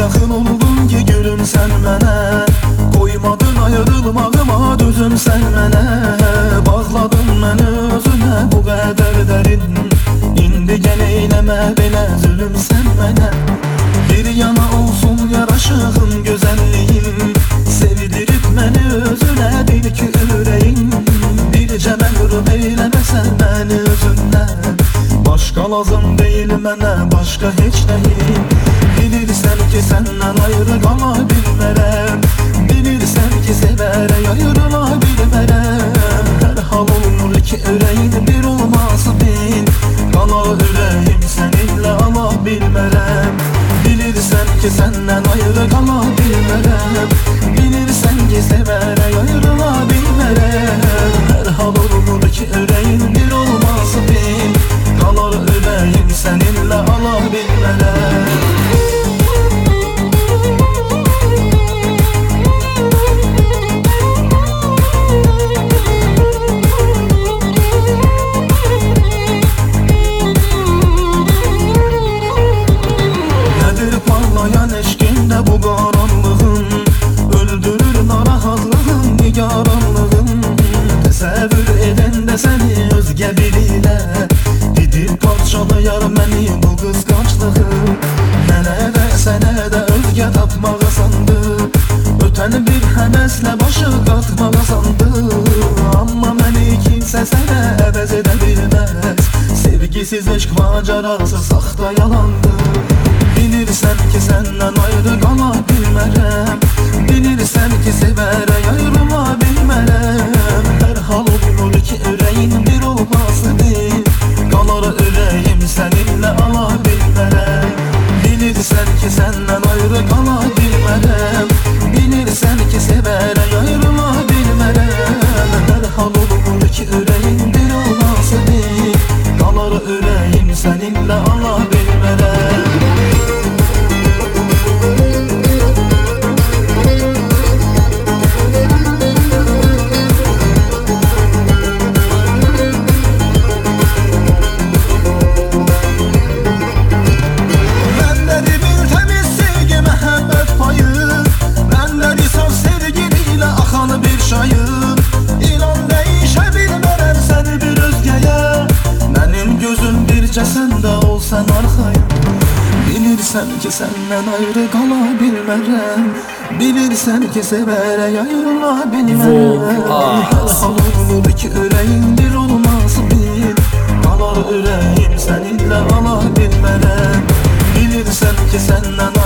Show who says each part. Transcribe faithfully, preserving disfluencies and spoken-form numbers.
Speaker 1: yaxın oldun ki gülüm sen mənə, qoymadın ayrılmağıma dözüm sən mənə. Bağladın məni özünə bu qədər dərin, indi gəl eyləmə belə zülüm sən mənə. Bir yana olsun yaraşığın gözəlliyin, sevdirib məni özünə bil ki ürəyin. Bircə məhrum eyləməsən məni özündən, başqa lazım deyil mənə, başqa heç deyil. Bilirsən ki səndən ayrı qala bilmərəm, bilirsən ki sevərək ayrıla bilmərəm. Hər hal olur ki ürəyin bir olması bil, qala ürəyim səninlə ala bilmərəm. Bilirsən ki səndən ayrı qala bilmərəm, bilirsən ki sevərək ayrıla bilmərəm. Hər hal olur ki ürəyin bir olması bil, qala ürəyim səninlə ala bilmərəm. Bu qaranlığın öldürür narahatlığın, nigaranlığın. Təsəvvür edəndə səni özgə birilə, didir parçalayar məni bu qısqanclığı. Mənə də sənə də özgə tapmağa sandı, ötən bir həvəslə başı qatmağa sandı. Amma məni kimsə sənə əvəz edə bilməz, sevgisiz eşq macarası saxta yalandır. Bilirsən ki səndən ayrı qala bilmərəm, bilirsən ki sevərək ayrıla bilmərəm. Hər hal olur ki ürəyin bir olması bil, qalar ürəyim səninlə ala bilmərəm. Bilirsən ki səndən ayrı qala bilmərəm, bilirsən ki sevərək ayrıla bilmərəm. Hər hal olur ki ürəyin bir olması bil, qalar ürəyim səninlə ala bilmərəm. Sən də olsan arxayım, bilirsən ki səndən ayrı qala bilmərəm, bilirsən ki sevərək ayrıla bilmərəm. Hər hal olur ki ürəyin bir olması bil, qalar ürəyim səninlə ala bilmərəm. Bilirsən ki səndən